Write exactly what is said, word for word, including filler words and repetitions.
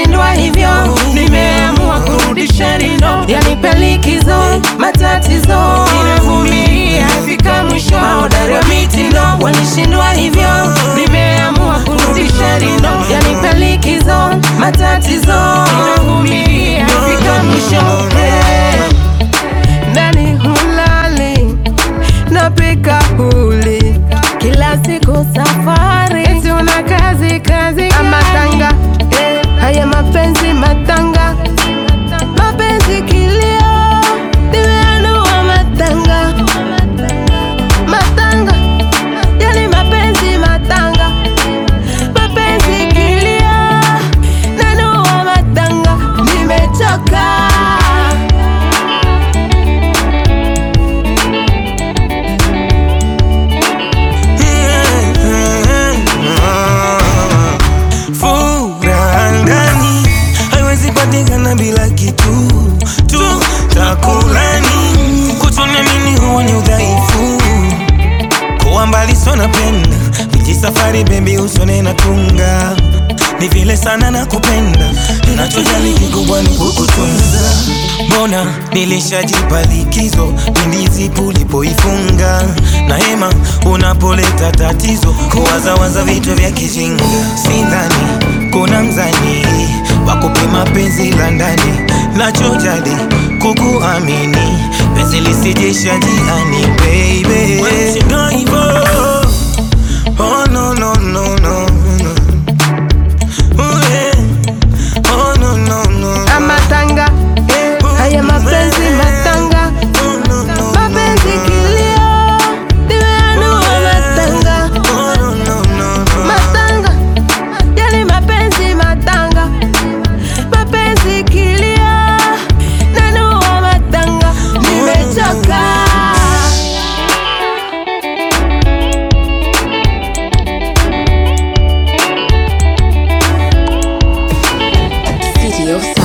walishindwa hivyo, nimeamua kurudisha rindo. Yanipe likizo, matatizo, nimevumilia ifika mwisho. Mahodari wa mitindo walishindwa hivyo, nimeamua kurudisha rindo. Yanipe likizo, matatizo, nimevumilia ifika mwisho. Hey. Ndani hulali, napika huli, kila siku safari, eti una kazi kazi amatanga. Hey. Haya mapenzi matanga, mapenzi kilio, nimeanua matanga. Matanga, yani mapenzi matanga, mapenzi kilio, nanua matanga, nimechoka. Patikana bila kitu tu takulani, kutonamini huo ni udhaifu. Kuwa mbali sona penda, viji safari baby usone na tunga. Ni vile sana na kupenda, ninachojali kikubwa ni kukutunza. Mbona nilishajipa likizo, pindizi pulipoifunga. Na hema unapoleta tatizo, kuwaza waza vitu vya kijinga. Sidhani kuna mzani wakupima penzi la ndani, nachojali kukuamini, penzi lisijisha jiani baby. Weshindo hivo, oh no no no no no. Oh yeah, oh no no no. Amatanga, eh, haya mapenzi matanga, mapenzi kilio, nimeanua matanga. Matanga, yani mapenzi matanga, mapenzi kilio, nanua matanga, nimechoka. City of